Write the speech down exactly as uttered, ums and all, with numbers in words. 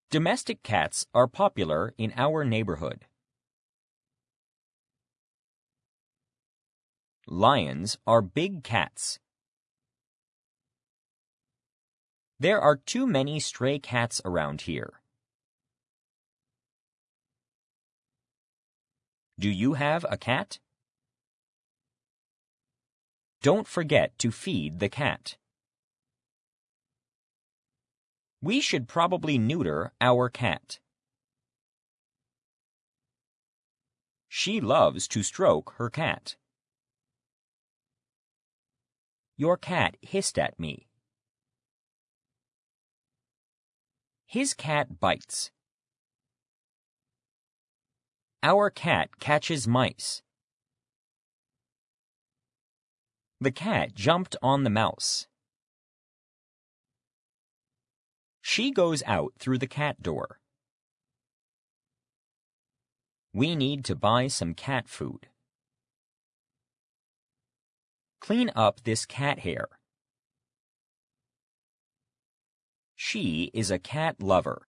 Domestic cats are popular in our neighborhood. Lions are big cats. There are too many stray cats around here. Do you have a cat? Don't forget to feed the cat. We should probably neuter our cat. She loves to stroke her cat. Your cat hissed at me. His cat bites. Our cat catches mice. The cat jumped on the mouse. She goes out through the cat door. We need to buy some cat food. Clean up this cat hair. She is a cat lover.